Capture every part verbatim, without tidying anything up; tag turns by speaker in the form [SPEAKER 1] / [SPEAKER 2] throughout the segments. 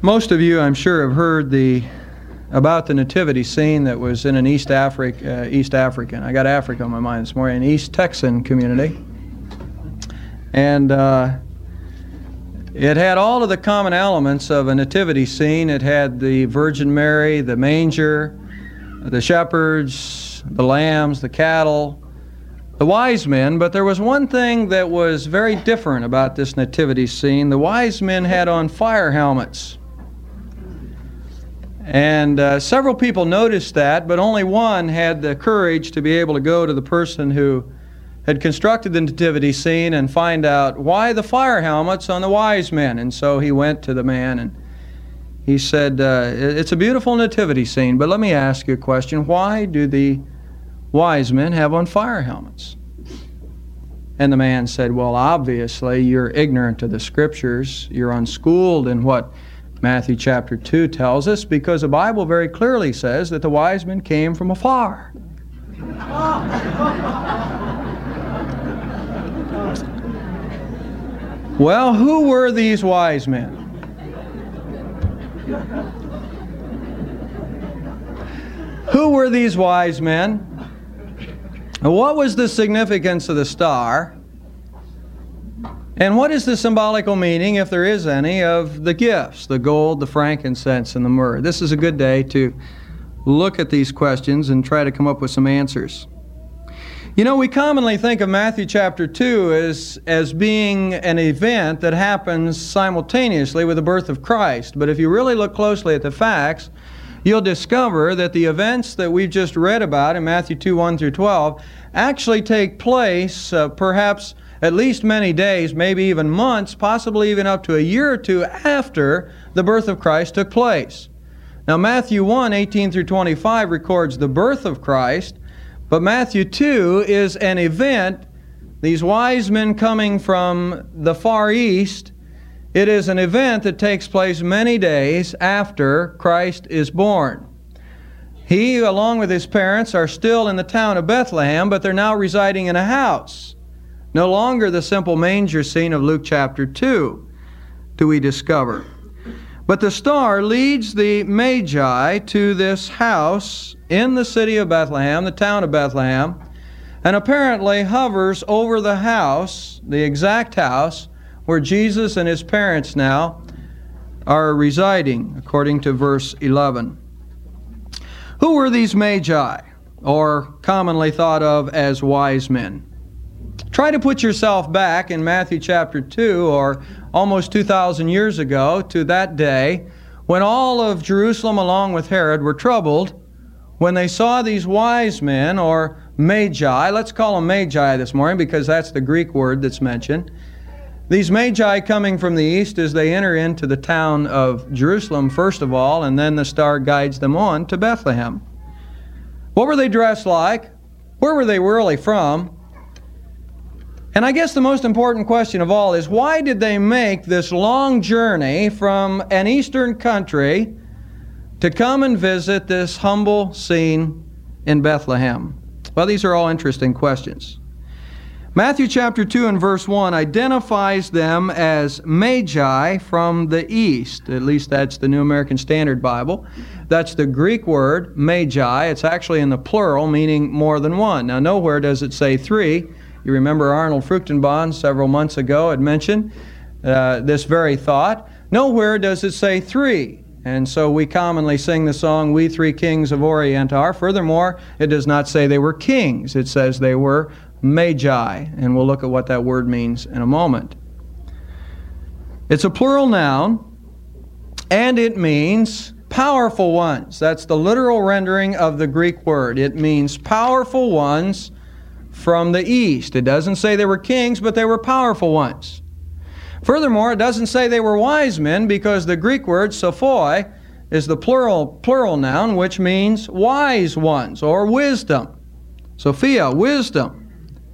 [SPEAKER 1] Most of you, I'm sure, have heard the about the nativity scene that was in an East Africa, uh, East African. I got Africa on my mind this morning, an East Texan community, and uh, it had all of the common elements of a nativity scene. It had the Virgin Mary, the manger, the shepherds, the lambs, the cattle, the wise men. But there was one thing that was very different about this nativity scene. The wise men had on fire helmets. And uh, several people noticed that, but only one had the courage to be able to go to the person who had constructed the nativity scene and find out why the fire helmets on the wise men. And so he went to the man and he said, uh, it's a beautiful nativity scene, but let me ask you a question. Why do the wise men have on fire helmets? And the man said, well, obviously you're ignorant of the Scriptures. You're unschooled in what Matthew chapter two tells us, because the Bible very clearly says that the wise men came from afar. Well, who were these wise men? Who were these wise men? What was the significance of the star? And what is the symbolical meaning, if there is any, of the gifts, the gold, the frankincense, and the myrrh? This is a good day to look at these questions and try to come up with some answers. You know, we commonly think of Matthew chapter two as, as being an event that happens simultaneously with the birth of Christ. But if you really look closely at the facts, you'll discover that the events that we've just read about in Matthew two, one through twelve actually take place uh, perhaps at least many days, maybe even months, possibly even up to a year or two after the birth of Christ took place. Now, Matthew one, eighteen through twenty-five records the birth of Christ, but Matthew two is an event, these wise men coming from the Far East. It is an event that takes place many days after Christ is born. He, along with his parents, are still in the town of Bethlehem, but they're now residing in a house. No longer the simple manger scene of Luke chapter two do we discover. But the star leads the Magi to this house in the city of Bethlehem, the town of Bethlehem, and apparently hovers over the house, the exact house, where Jesus and his parents now are residing, according to verse eleven. Who were these Magi, or commonly thought of as wise men? Try to put yourself back in Matthew chapter two, or almost two thousand years ago, to that day when all of Jerusalem along with Herod were troubled when they saw these wise men, or Magi. Let's call them Magi this morning because that's the Greek word that's mentioned. These Magi coming from the east as they enter into the town of Jerusalem first of all, and then the star guides them on to Bethlehem. What were they dressed like? Where were they really from? And I guess the most important question of all is, why did they make this long journey from an eastern country to come and visit this humble scene in Bethlehem? Well, these are all interesting questions. Matthew chapter two and verse one identifies them as Magi from the east. At least that's the New American Standard Bible. That's the Greek word, Magi. It's actually in the plural, meaning more than one. Now, nowhere does it say three. You remember Arnold Fruchtenbaum several months ago had mentioned uh, this very thought. Nowhere does it say three. And so we commonly sing the song, We Three Kings of Orient Are. Furthermore, it does not say they were kings. It says they were Magi. And we'll look at what that word means in a moment. It's a plural noun, and it means powerful ones. That's the literal rendering of the Greek word. It means powerful ones from the east. It doesn't say they were kings, but they were powerful ones. Furthermore, it doesn't say they were wise men, because the Greek word sophoi is the plural plural noun, which means wise ones or wisdom. Sophia, wisdom.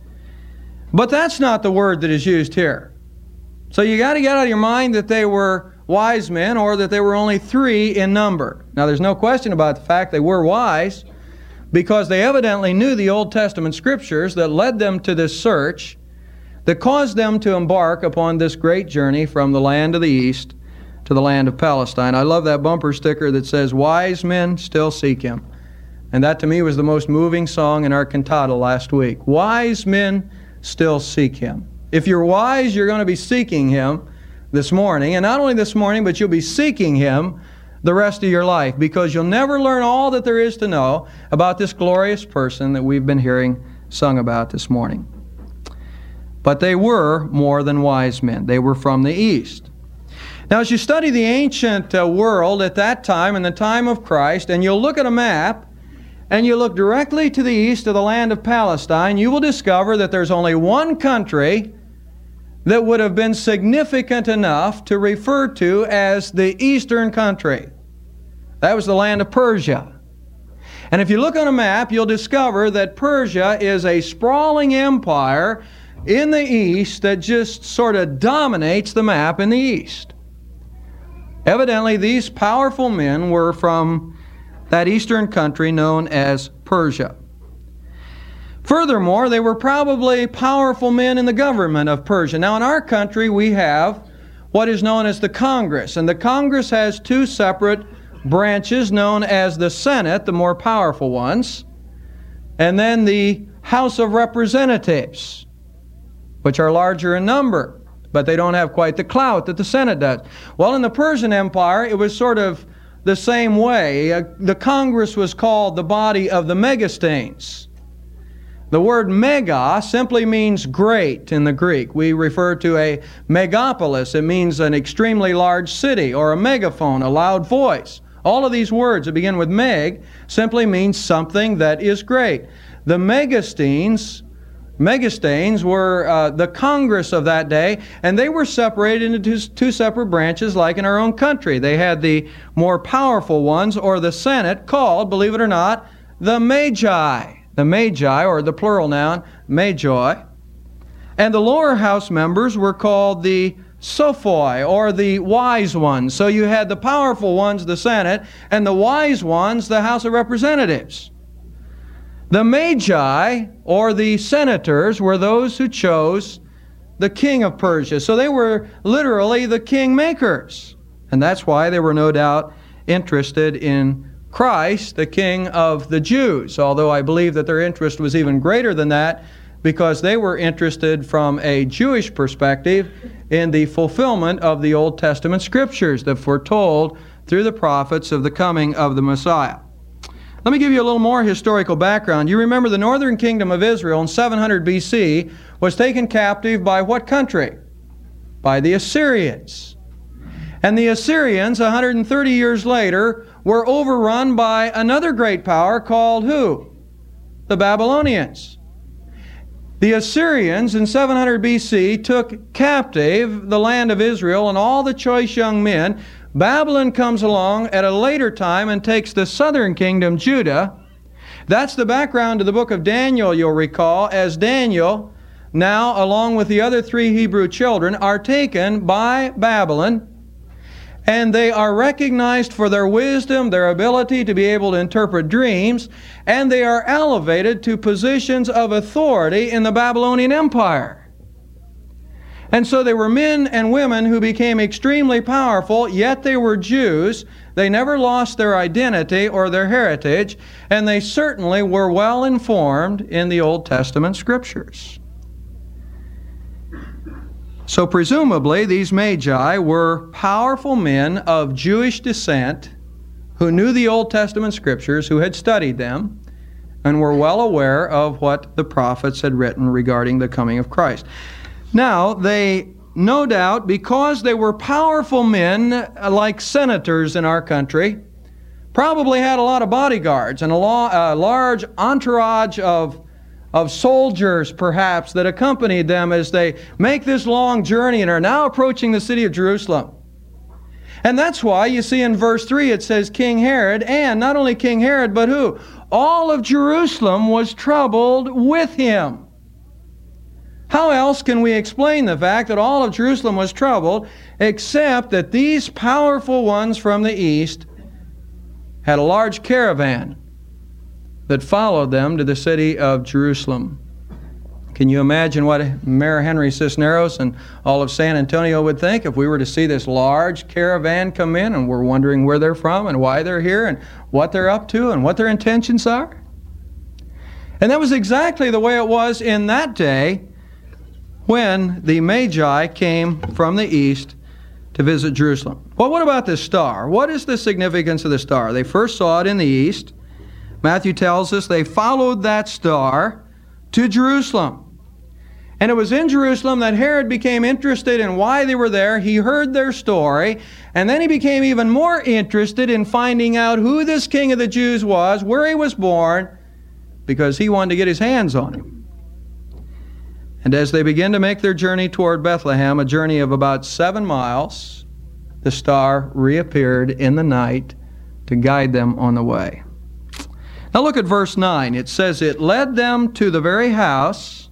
[SPEAKER 1] But that's not the word that is used here. So you got to get out of your mind that they were wise men, or that they were only three in number. Now, there's no question about the fact they were wise, because they evidently knew the Old Testament Scriptures that led them to this search, that caused them to embark upon this great journey from the land of the east to the land of Palestine. I love that bumper sticker that says, "Wise men still seek Him." And that to me was the most moving song in our cantata last week. Wise men still seek Him. If you're wise, you're going to be seeking Him this morning. And not only this morning, but you'll be seeking Him the rest of your life, because you'll never learn all that there is to know about this glorious person that we've been hearing sung about this morning. But they were more than wise men. They were from the East. Now, as you study the ancient uh, world at that time, in the time of Christ, and you'll look at a map, and you look directly to the east of the land of Palestine, you will discover that there's only one country that would have been significant enough to refer to as the Eastern country. That was the land of Persia. And if you look on a map, you'll discover that Persia is a sprawling empire in the east that just sort of dominates the map in the east. Evidently, these powerful men were from that eastern country known as Persia. Furthermore, they were probably powerful men in the government of Persia. Now, in our country, we have what is known as the Congress. And the Congress has two separate branches known as the Senate, the more powerful ones, and then the House of Representatives, which are larger in number, but they don't have quite the clout that the Senate does. Well, in the Persian Empire, it was sort of the same way. Uh, the Congress was called the body of the Megastanes. The word mega simply means great in the Greek. We refer to a megapolis. It means an extremely large city, or a megaphone, a loud voice. All of these words that begin with meg simply mean something that is great. The Megastanes, Megastanes were uh, the Congress of that day, and they were separated into two, two separate branches like in our own country. They had the more powerful ones, or the Senate, called, believe it or not, the Magi. The Magi, or the plural noun, Magi. And the lower house members were called the Sophoi, or the wise ones. So you had the powerful ones, the Senate, and the wise ones, the House of Representatives. The Magi, or the senators, were those who chose the king of Persia. So they were literally the king makers. And that's why they were no doubt interested in Christ, the King of the Jews, although I believe that their interest was even greater than that, because they were interested from a Jewish perspective in the fulfillment of the Old Testament Scriptures that foretold through the prophets of the coming of the Messiah. Let me give you a little more historical background. You remember the northern kingdom of Israel in seven hundred B C was taken captive by what country? By the Assyrians. And the Assyrians, one hundred thirty years later, were overrun by another great power called who? The Babylonians. The Assyrians in seven hundred B C took captive the land of Israel and all the choice young men. Babylon comes along at a later time and takes the southern kingdom, Judah. That's the background to the book of Daniel, you'll recall, as Daniel, now along with the other three Hebrew children, are taken by Babylon. And they are recognized for their wisdom, their ability to be able to interpret dreams, and they are elevated to positions of authority in the Babylonian Empire. And so they were men and women who became extremely powerful, yet they were Jews. They never lost their identity or their heritage, and they certainly were well informed in the Old Testament Scriptures. So presumably these Magi were powerful men of Jewish descent who knew the Old Testament Scriptures, who had studied them, and were well aware of what the prophets had written regarding the coming of Christ. Now, they, no doubt, because they were powerful men like senators in our country, probably had a lot of bodyguards and a, law, a large entourage of of soldiers, perhaps, that accompanied them as they make this long journey and are now approaching the city of Jerusalem. And that's why you see in verse three it says King Herod, and not only King Herod, but who? All of Jerusalem was troubled with him. How else can we explain the fact that all of Jerusalem was troubled, except that these powerful ones from the east had a large caravan that followed them to the city of Jerusalem. Can you imagine what Mayor Henry Cisneros and all of San Antonio would think if we were to see this large caravan come in and we're wondering where they're from and why they're here and what they're up to and what their intentions are? And that was exactly the way it was in that day when the Magi came from the east to visit Jerusalem. Well, what about this star? What is the significance of the star? They first saw it in the east. Matthew tells us they followed that star to Jerusalem. And it was in Jerusalem that Herod became interested in why they were there. He heard their story, and then he became even more interested in finding out who this king of the Jews was, where he was born, because he wanted to get his hands on him. And as they began to make their journey toward Bethlehem, a journey of about seven miles, the star reappeared in the night to guide them on the way. Now look at verse nine. It says, it led them to the very house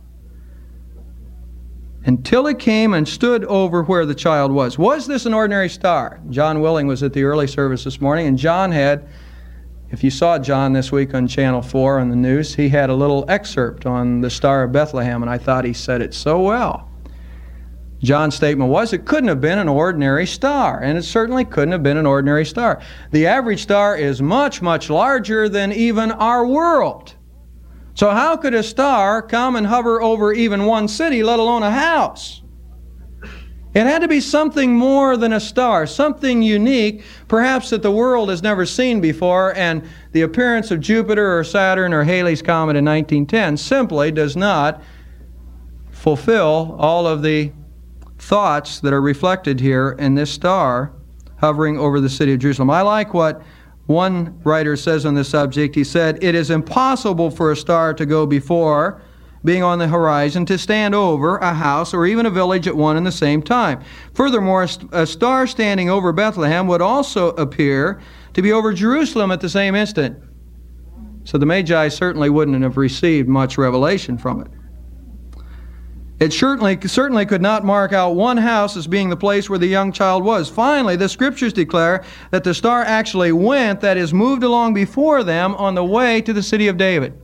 [SPEAKER 1] until it came and stood over where the child was. Was this an ordinary star? John Willing was at the early service this morning, and John had, if you saw John this week on Channel four on the news, he had a little excerpt on the Star of Bethlehem, and I thought he said it so well. John's statement was it couldn't have been an ordinary star, and it certainly couldn't have been an ordinary star. The average star is much, much larger than even our world. So how could a star come and hover over even one city, let alone a house? It had to be something more than a star, something unique, perhaps that the world has never seen before, and the appearance of Jupiter or Saturn or Halley's Comet in nineteen ten simply does not fulfill all of the thoughts that are reflected here in this star hovering over the city of Jerusalem. I like what one writer says on this subject. He said, it is impossible for a star to go before, being on the horizon, to stand over a house or even a village at one and the same time. Furthermore, a star standing over Bethlehem would also appear to be over Jerusalem at the same instant. So the Magi certainly wouldn't have received much revelation from it. It certainly, certainly could not mark out one house as being the place where the young child was. Finally, the Scriptures declare that the star actually went, that is, moved along before them on the way to the city of David.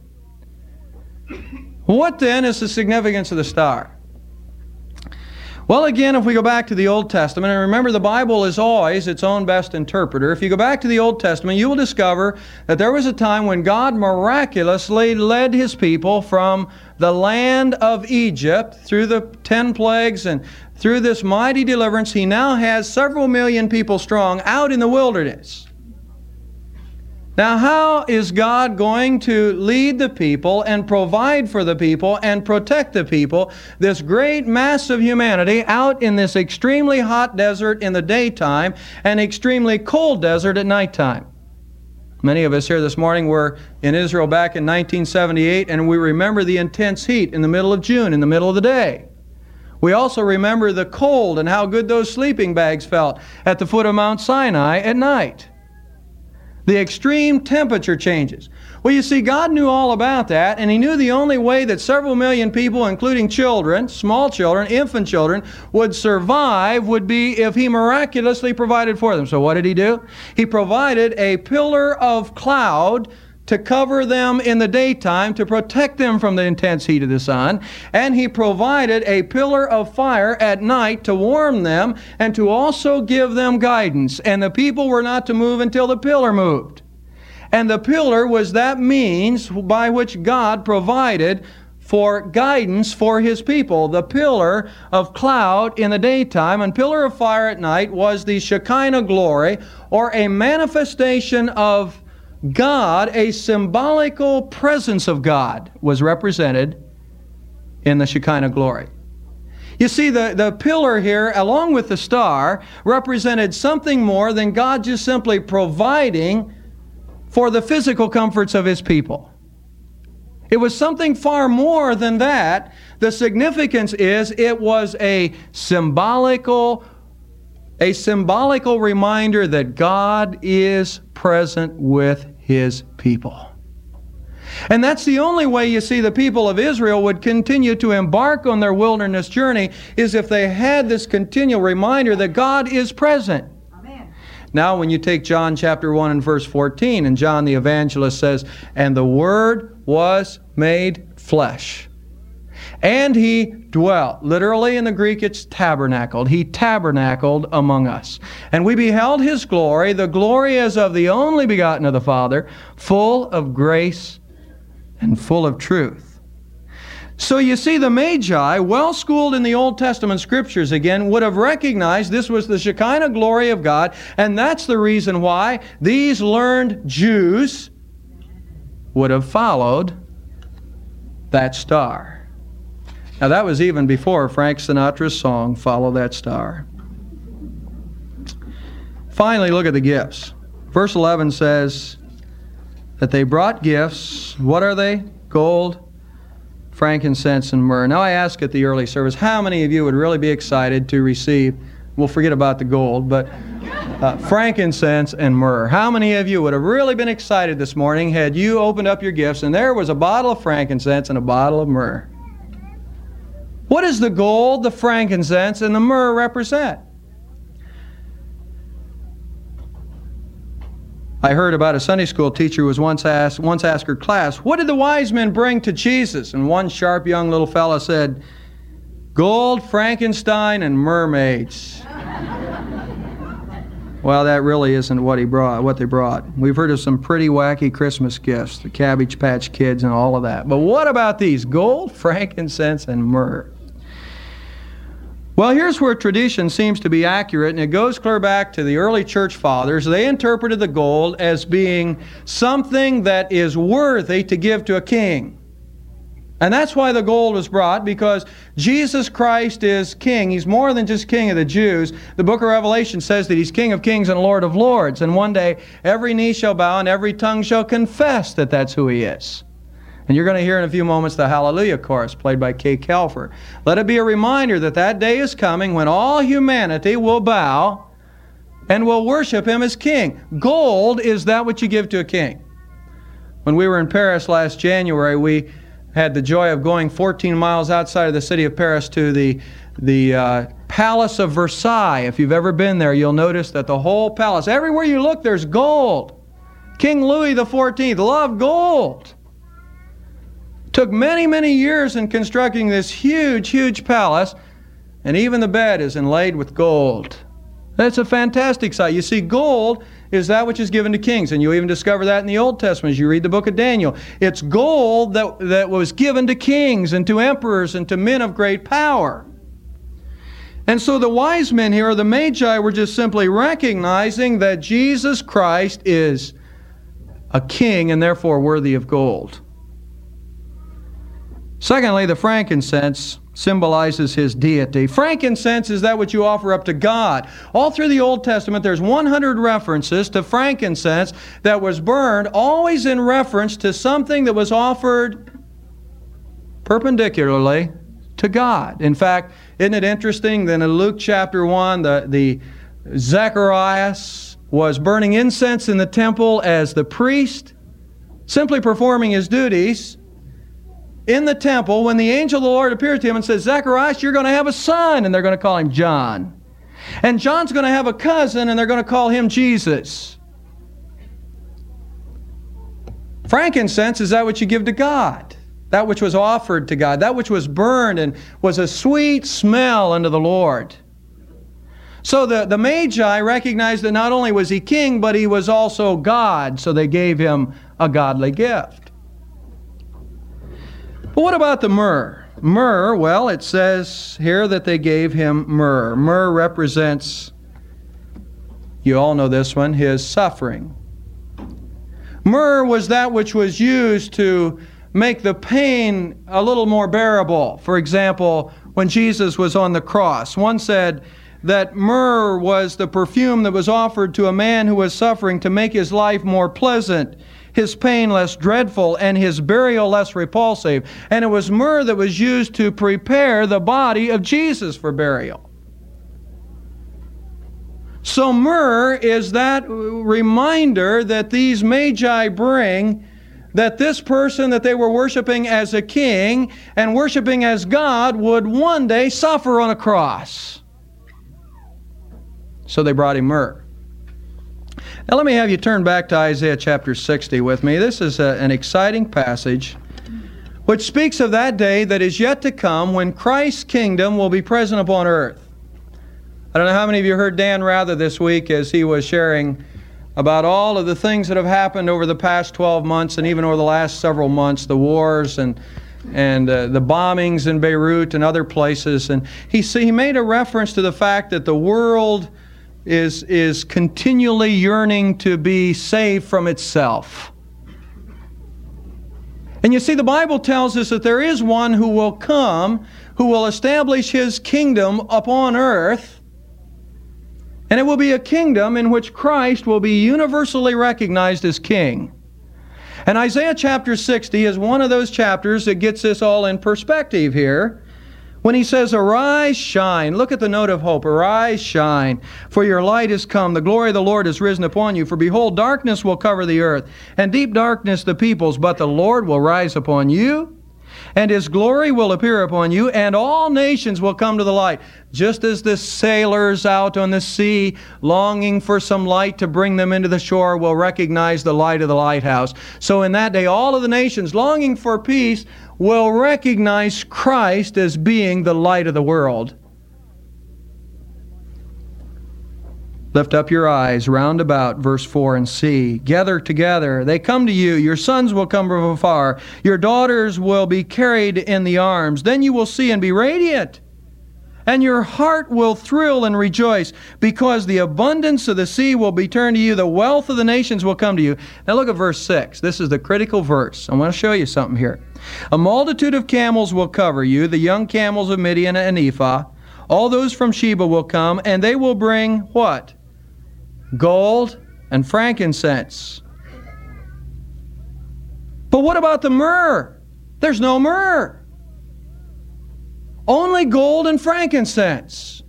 [SPEAKER 1] What then is the significance of the star? Well, again, if we go back to the Old Testament, and remember the Bible is always its own best interpreter, if you go back to the Old Testament, you will discover that there was a time when God miraculously led His people from the land of Egypt through the ten plagues and through this mighty deliverance. He now has several million people strong out in the wilderness. Now, how is God going to lead the people and provide for the people and protect the people, this great mass of humanity, out in this extremely hot desert in the daytime and extremely cold desert at nighttime? Many of us here this morning were in Israel back in nineteen seventy-eight, and we remember the intense heat in the middle of June, in the middle of the day. We also remember the cold and how good those sleeping bags felt at the foot of Mount Sinai at night. The extreme temperature changes. Well, you see, God knew all about that, and He knew the only way that several million people, including children, small children, infant children, would survive would be if He miraculously provided for them. So what did He do? He provided a pillar of cloud to cover them in the daytime, to protect them from the intense heat of the sun. And He provided a pillar of fire at night to warm them and to also give them guidance. And the people were not to move until the pillar moved. And the pillar was that means by which God provided for guidance for His people. The pillar of cloud in the daytime and pillar of fire at night was the Shekinah glory, or a manifestation of God. A symbolical presence of God was represented in the Shekinah glory. You see, the, the pillar here, along with the star, represented something more than God just simply providing for the physical comforts of His people. It was something far more than that. The significance is it was a symbolical A symbolical reminder that God is present with His people. And that's the only way, you see, the people of Israel would continue to embark on their wilderness journey, is if they had this continual reminder that God is present. Amen. Now, when you take John chapter one and verse fourteen, and John the evangelist says, "And the Word was made flesh, And He dwelt. Literally in the Greek it's tabernacled. He tabernacled among us. And we beheld His glory, the glory as of the only begotten of the Father, full of grace and full of truth. So you see, the Magi, well schooled in the Old Testament Scriptures again, would have recognized this was the Shekinah glory of God, and that's the reason why these learned Jews would have followed that star. Now that was even before Frank Sinatra's song, Follow That Star. Finally, look at the gifts. Verse eleven says that they brought gifts. What are they? Gold, frankincense, and myrrh. Now I ask at the early service, how many of you would really be excited to receive, we'll forget about the gold, but uh, frankincense and myrrh. How many of you would have really been excited this morning had you opened up your gifts and there was a bottle of frankincense and a bottle of myrrh? What does the gold, the frankincense, and the myrrh represent? I heard about a Sunday school teacher who was once asked, once asked her class, what did the wise men bring to Jesus? And one sharp young little fella said, gold, Frankenstein, and mermaids. Well, that really isn't what he brought, what they brought. We've heard of some pretty wacky Christmas gifts, the Cabbage Patch Kids and all of that. But what about these? Gold, frankincense, and myrrh. Well, here's where tradition seems to be accurate, and it goes clear back to the early church fathers. They interpreted the gold as being something that is worthy to give to a king. And that's why the gold was brought, because Jesus Christ is king. He's more than just king of the Jews. The book of Revelation says that He's King of kings and Lord of lords. And one day, every knee shall bow and every tongue shall confess that that's who He is. And you're going to hear in a few moments the Hallelujah chorus played by Kay Kelfer. Let it be a reminder that that day is coming when all humanity will bow and will worship Him as king. Gold is that which you give to a king. When we were in Paris last January, we had the joy of going fourteen miles outside of the city of Paris to the, the uh, Palace of Versailles. If you've ever been there, you'll notice that the whole palace, everywhere you look, there's gold. King Louis the fourteenth loved gold. Took many, many years in constructing this huge, huge palace, and even the bed is inlaid with gold. That's a fantastic sight. You see, gold is that which is given to kings, and you even discover that in the Old Testament as you read the book of Daniel. It's gold that, that was given to kings and to emperors and to men of great power. And so the wise men here, or the Magi, were just simply recognizing that Jesus Christ is a king and therefore worthy of gold. Secondly, the frankincense symbolizes His deity. Frankincense is that which you offer up to God. All through the Old Testament, there's one hundred references to frankincense that was burned, always in reference to something that was offered perpendicularly to God. In fact, isn't it interesting that in Luke chapter one, the, the Zacharias was burning incense in the temple as the priest, simply performing his duties in the temple, when the angel of the Lord appears to him and says, Zacharias, you're going to have a son, and they're going to call him John. And John's going to have a cousin, and they're going to call him Jesus. Frankincense is that which you give to God, that which was offered to God, that which was burned and was a sweet smell unto the Lord. So the, the Magi recognized that not only was He king, but He was also God, so they gave Him a godly gift. But what about the myrrh? Myrrh, well, it says here that they gave Him myrrh. Myrrh represents, you all know this one, His suffering. Myrrh was that which was used to make the pain a little more bearable. For example, when Jesus was on the cross, one said that myrrh was the perfume that was offered to a man who was suffering to make his life more pleasant, his pain less dreadful, and his burial less repulsive. And it was myrrh that was used to prepare the body of Jesus for burial. So myrrh is that reminder that these Magi bring that this person that they were worshiping as a king and worshiping as God would one day suffer on a cross. So they brought Him myrrh. Now let me have you turn back to Isaiah chapter sixty with me. This is a, an exciting passage which speaks of that day that is yet to come when Christ's kingdom will be present upon earth. I don't know how many of you heard Dan Rather this week as he was sharing about all of the things that have happened over the past twelve months and even over the last several months, the wars and and uh, the bombings in Beirut and other places. And he, he made a reference to the fact that the world is, is continually yearning to be saved from itself. And you see, the Bible tells us that there is one who will come, who will establish His kingdom upon earth. And it will be a kingdom in which Christ will be universally recognized as King. And Isaiah chapter sixty is one of those chapters that gets this all in perspective here. When he says, "Arise, shine." Look at the note of hope. "Arise, shine, for your light is come. The glory of the Lord is risen upon you. For behold, darkness will cover the earth, and deep darkness the peoples. But the Lord will rise upon you, and His glory will appear upon you, and all nations will come to the light." Just as the sailors out on the sea, longing for some light to bring them into the shore, will recognize the light of the lighthouse. So in that day, all of the nations, longing for peace, will recognize Christ as being the light of the world. Lift up your eyes round about, verse four, and see. Gather together. They come to you. Your sons will come from afar. Your daughters will be carried in the arms. Then you will see and be radiant. And your heart will thrill and rejoice, because the abundance of the sea will be turned to you. The wealth of the nations will come to you. Now look at verse six. This is the critical verse. I want to show you something here. "A multitude of camels will cover you, the young camels of Midian and Ephah. All those from Sheba will come, and they will bring" what? "Gold and frankincense." But what about the myrrh? There's no myrrh. Only gold and frankincense.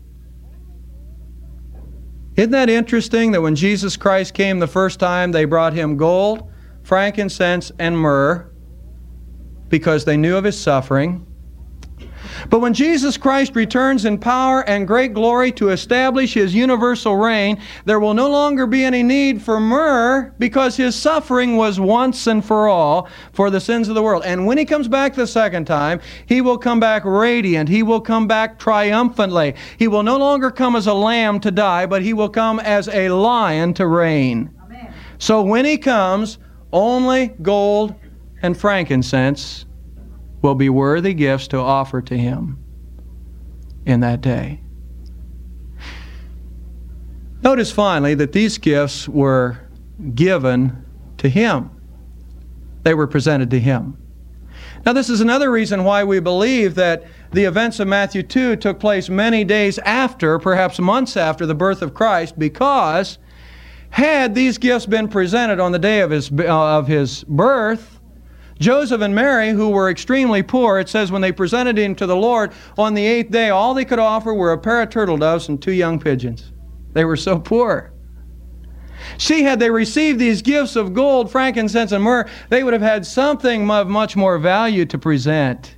[SPEAKER 1] Isn't that interesting that when Jesus Christ came the first time, they brought Him gold, frankincense, and myrrh because they knew of His suffering? But when Jesus Christ returns in power and great glory to establish His universal reign, there will no longer be any need for myrrh, because His suffering was once and for all for the sins of the world. And when He comes back the second time, He will come back radiant. He will come back triumphantly. He will no longer come as a lamb to die, but He will come as a lion to reign. Amen. So when He comes, only gold and frankincense will be worthy gifts to offer to Him in that day. Notice finally that these gifts were given to Him. They were presented to Him. Now this is another reason why we believe that the events of Matthew two took place many days after, perhaps months after, the birth of Christ, because had these gifts been presented on the day of His, uh, of his birth, Joseph and Mary, who were extremely poor, it says when they presented Him to the Lord on the eighth day, all they could offer were a pair of turtle doves and two young pigeons. They were so poor. See, had they received these gifts of gold, frankincense, and myrrh, they would have had something of much more value to present.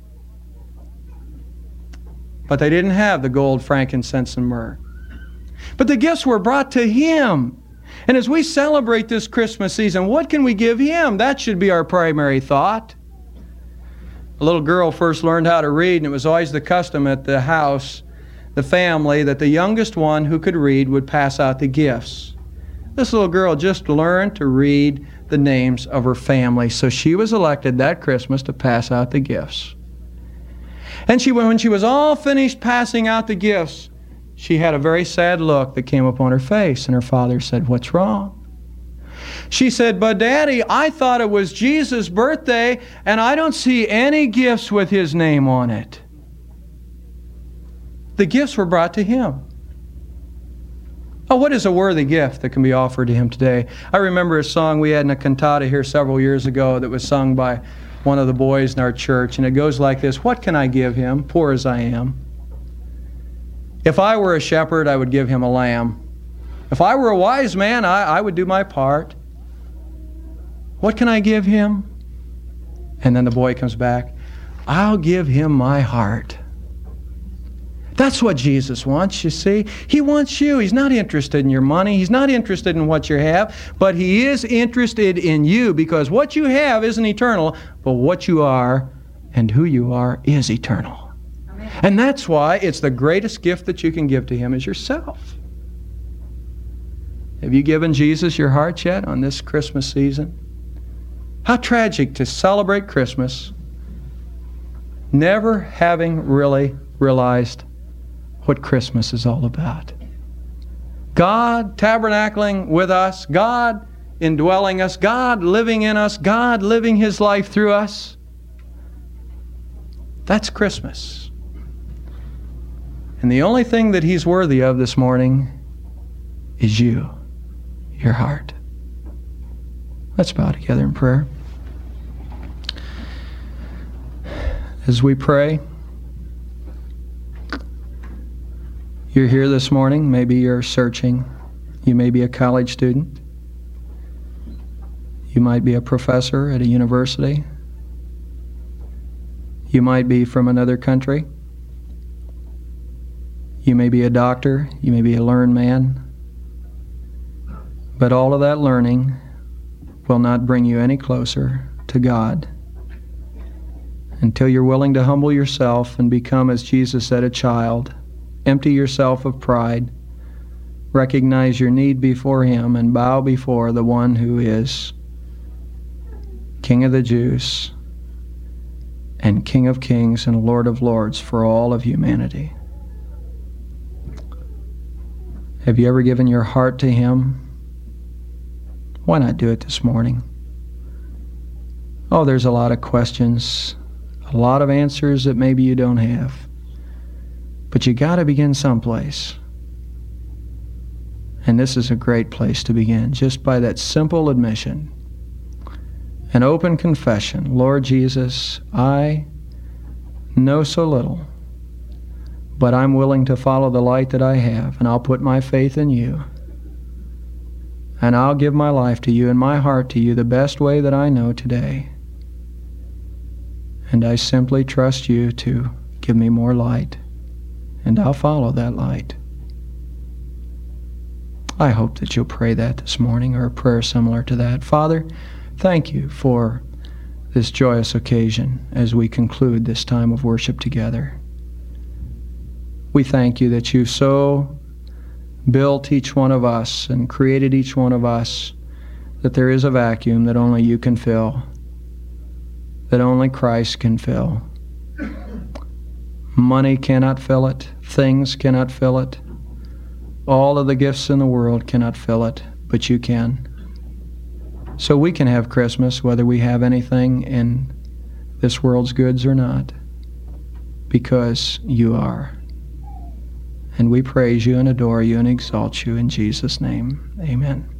[SPEAKER 1] But they didn't have the gold, frankincense, and myrrh. But the gifts were brought to Him. And as we celebrate this Christmas season, what can we give Him? That should be our primary thought. A little girl first learned how to read, and it was always the custom at the house, the family, that the youngest one who could read would pass out the gifts. This little girl just learned to read the names of her family, so she was elected that Christmas to pass out the gifts. And she, when she was all finished passing out the gifts, she had a very sad look that came upon her face, and her father said, "What's wrong?" She said, "But Daddy, I thought it was Jesus' birthday, and I don't see any gifts with His name on it." The gifts were brought to Him. Oh, what is a worthy gift that can be offered to Him today? I remember a song we had in a cantata here several years ago that was sung by one of the boys in our church, and it goes like this: "What can I give Him, poor as I am? If I were a shepherd, I would give him a lamb. If I were a wise man, I, I would do my part. What can I give him?" And then the boy comes back, "I'll give him my heart." That's what Jesus wants, you see. He wants you. He's not interested in your money. He's not interested in what you have, but He is interested in you, because what you have isn't eternal, but what you are and who you are is eternal. Amen. And that's why it's the greatest gift that you can give to Him is yourself. Have you given Jesus your heart yet on this Christmas season? How tragic to celebrate Christmas never having really realized what Christmas is all about. God tabernacling with us, God indwelling us, God living in us, God living His life through us. That's Christmas. And the only thing that He's worthy of this morning is you, your heart. Let's bow together in prayer. As we pray, you're here this morning, maybe you're searching. You may be a college student. You might be a professor at a university. You might be from another country. You may be a doctor. You may be a learned man. But all of that learning will not bring you any closer to God until you're willing to humble yourself and become, as Jesus said, a child. Empty yourself of pride, recognize your need before Him, and bow before the one who is King of the Jews and King of Kings and Lord of Lords for all of humanity. Have you ever given your heart to Him? Why not do it this morning? Oh, there's a lot of questions, a lot of answers that maybe you don't have. But you got to begin someplace. And this is a great place to begin, just by that simple admission, an open confession. Lord Jesus, I know so little, but I'm willing to follow the light that I have, and I'll put my faith in You. And I'll give my life to You and my heart to You the best way that I know today. And I simply trust You to give me more light. And I'll follow that light. I hope that you'll pray that this morning, or a prayer similar to that. Father, thank You for this joyous occasion as we conclude this time of worship together. We thank You that You've so built each one of us and created each one of us that there is a vacuum that only You can fill, that only Christ can fill. Money cannot fill it. Things cannot fill it. All of the gifts in the world cannot fill it, but You can. So we can have Christmas whether we have anything in this world's goods or not, because You are. And we praise You and adore You and exalt You in Jesus' name. Amen.